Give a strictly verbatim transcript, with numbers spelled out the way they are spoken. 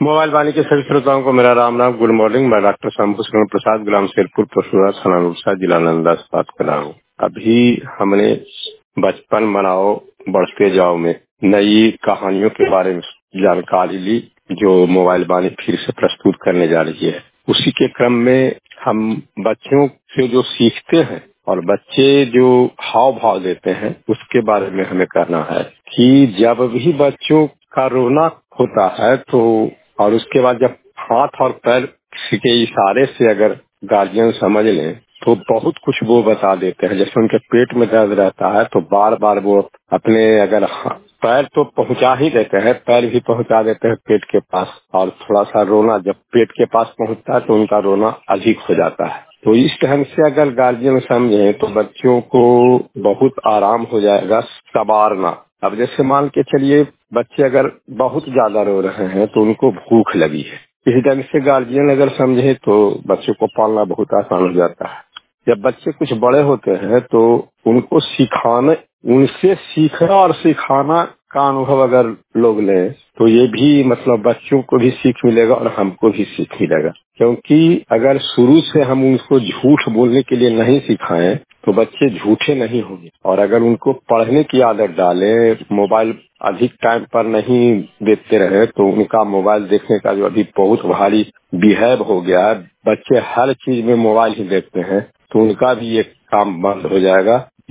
Mobile वाणी के सभी श्रोताओं को मेरा राम राम, गुड मॉर्निंग। मैं डॉक्टर शंभू शरण प्रसाद, गुलाम शेरपुर, पशुरा, थाना रूपसा, जिला नालंदा से बात कर रहा हूँ। अभी हमने बचपन बनाओ बढ़ते जाओ में नई कहानियों के बारे में जानकारी ली, जो मोबाइल वाणी फिर से प्रस्तुत करने जा रही है। उसी के क्रम में हम बच्चों से जो सीखते हैं और बच्चे जो हाव भाव देते हैं उसके बारे में हमें करना है कि जब भी बच्चों का रोना होता है तो और उसके बाद जब हाथ और पैर के इशारे से अगर गार्जियन समझ लें तो बहुत कुछ वो बता देते हैं। जैसे उनके पेट में दर्द रहता है तो बार बार वो अपने अगर पैर तो पहुंचा ही देते हैं, पैर भी पहुंचा देते हैं पेट के पास, और थोड़ा सा रोना जब पेट के पास पहुंचता है तो उनका रोना अधिक हो जाता है। तो इस ढंग से अगर गार्जियन समझे तो बच्चों को बहुत आराम हो जाएगा संवारना। अब जैसे मान के चलिए बच्चे अगर बहुत ज्यादा रो रहे हैं तो उनको भूख लगी है, इस ढंग से गार्जियन अगर समझे तो बच्चों को पालना बहुत आसान हो जाता है। जब बच्चे कुछ बड़े होते हैं तो उनको सिखाने उनसे सीखना और सिखाना का अनुभव अगर लोग लें तो ये भी मतलब बच्चों को भी सीख मिलेगा और हमको भी सीख मिलेगा। क्योंकि अगर शुरू से हम उनको झूठ बोलने के लिए नहीं सिखाएं तो बच्चे झूठे नहीं होंगे, और अगर उनको पढ़ने की आदत डालें, मोबाइल अधिक टाइम पर नहीं देखते रहे तो उनका मोबाइल देखने का जो अभी बहुत भारी बिहेव हो गया है, बच्चे हर चीज में मोबाइल ही देखते हैं, तो उनका भी ये काम बंद हो जाएगा